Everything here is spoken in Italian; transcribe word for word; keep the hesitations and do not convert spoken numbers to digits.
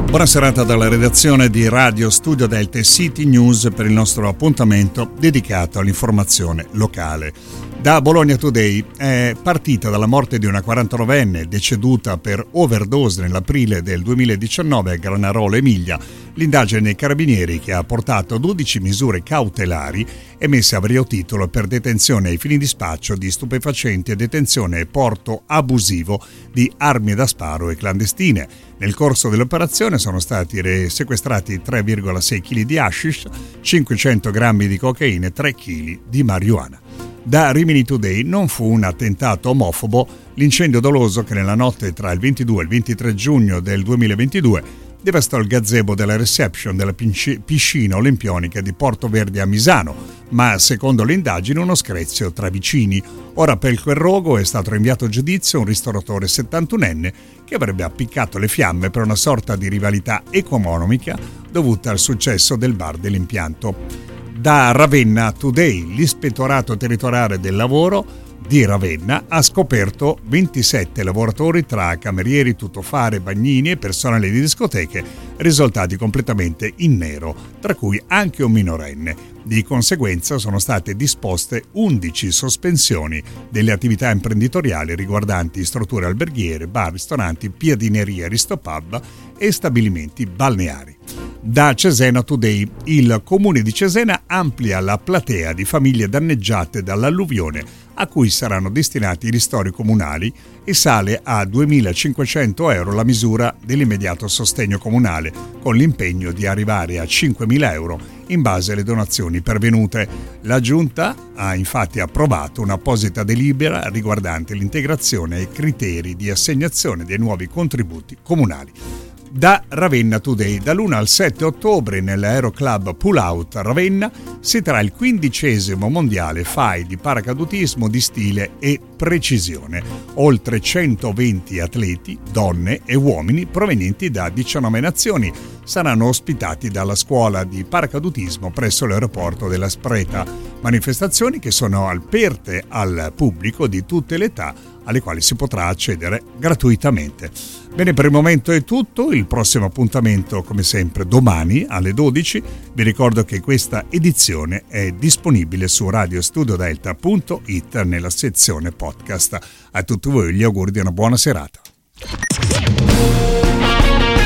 Buona serata dalla redazione di Radio Studio Delta e City News per il nostro appuntamento dedicato all'informazione locale. Da Bologna Today è partita dalla morte di una quarantanovenne deceduta per overdose nell'aprile del duemiladiciannove a Granarolo, Emilia, l'indagine dei carabinieri che ha portato a dodici misure cautelari emesse a vario titolo per detenzione ai fini di spaccio di stupefacenti e detenzione e porto abusivo di armi da sparo e clandestine. Nel corso dell'operazione sono stati sequestrati tre virgola sei chili di hashish, cinquecento grammi di cocaina e tre chili di marijuana. Da Rimini Today non fu un attentato omofobo l'incendio doloso che nella notte tra il ventidue e il ventitré giugno del duemilaventidue devastò il gazebo della reception della piscina olimpionica di Porto Verde a Misano, ma secondo le indagini uno screzio tra vicini. Ora per quel rogo è stato rinviato a giudizio un ristoratore settantunenne che avrebbe appiccato le fiamme per una sorta di rivalità economica dovuta al successo del bar dell'impianto. Da Ravenna Today, l'ispettorato territoriale del lavoro di Ravenna ha scoperto ventisette lavoratori tra camerieri, tuttofare, bagnini e personale di discoteche risultati completamente in nero, tra cui anche un minorenne. Di conseguenza sono state disposte undici sospensioni delle attività imprenditoriali riguardanti strutture alberghiere, bar, ristoranti, piadinerie, ristopub e stabilimenti balneari. Da Cesena Today, il comune di Cesena amplia la platea di famiglie danneggiate dall'alluvione a cui saranno destinati i ristori comunali e sale a duemilacinquecento euro la misura dell'immediato sostegno comunale, con l'impegno di arrivare a cinquemila euro in base alle donazioni pervenute. La Giunta ha infatti approvato un'apposita delibera riguardante l'integrazione ai criteri di assegnazione dei nuovi contributi comunali. Da Ravenna Today, dall'primo al sette ottobre nell'Aeroclub Pull Out a Ravenna si terrà il quindicesimo mondiale F A I di paracadutismo di stile e precisione. Oltre centoventi atleti, donne e uomini provenienti da diciannove nazioni saranno ospitati dalla scuola di paracadutismo presso l'aeroporto della Spreta. Manifestazioni che sono aperte al pubblico di tutte le età, alle quali si potrà accedere gratuitamente. Bene, per il momento è tutto. Il prossimo appuntamento, come sempre, domani alle dodici. Vi ricordo che questa edizione è disponibile su radiostudiodelta punto it nella sezione podcast. A tutti voi gli auguri di una buona serata.